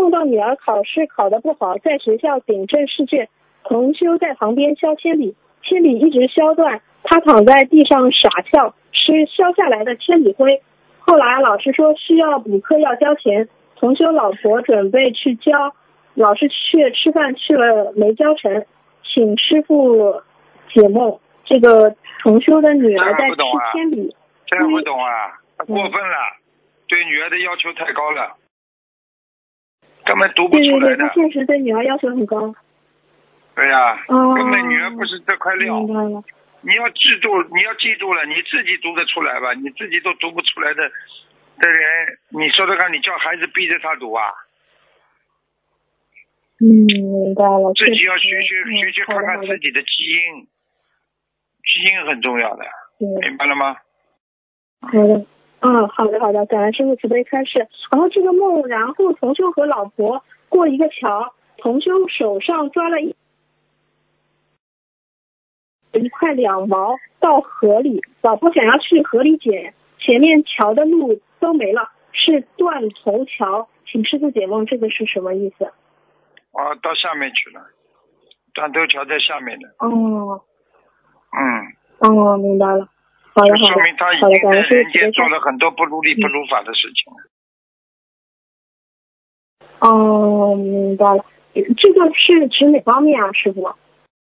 梦到女儿考试考得不好，在学校顶正试卷，同修在旁边削铅笔，铅笔一直削断，他躺在地上傻笑，吃削下来的铅笔灰。后来老师说需要补课要交钱，同修老婆准备去交，老师却吃饭去了没交成，请师傅解梦。这个同修的女儿在吃铅笔， 这样不懂啊，过分了，对女儿的要求太高了，根本读不出来的。 对，他确实对女儿要求很高。 对呀，根本女儿不是这块料。你要记住了，你自己读得出来吧？你自己都读不出来的人，你说说看，你叫孩子逼着他读啊？ 明白了。 自己要学看看自己的基因，基因很重要的，明白了吗？ 好的，好的，感恩师父慈悲开示。然后这个梦，然后同修和老婆过一个桥，同修手上抓了一块2毛到河里，老婆想要去河里捡，前面桥的路都没了，是断头桥，请师父解梦，这个是什么意思？ 到下面去了，断头桥在下面的。 明白了。好的， 说明他已经在人间做了很多不如理不如法的事情了。 明白了。这个是指哪方面啊，师父？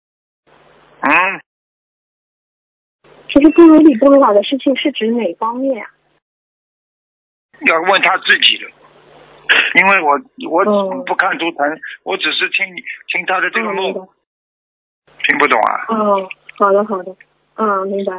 就是不如理不如法的事情是指哪方面啊？ 要问他自己的，因为我不看图腾，我只是听他的这个梦，听不懂啊？ 好的，明白。